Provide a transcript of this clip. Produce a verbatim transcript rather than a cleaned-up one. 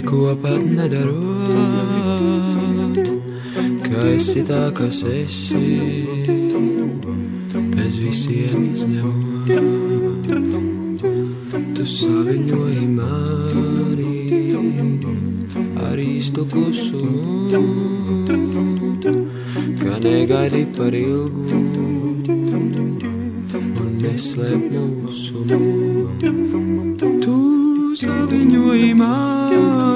neko pat nedarot, ka esi tā, kas esi, bez visiem izņemot. Tu saviņoji mani ar īstu klusumu, ka negaidi par ilgu un neslēp mūsumu. Tu saviņoji mani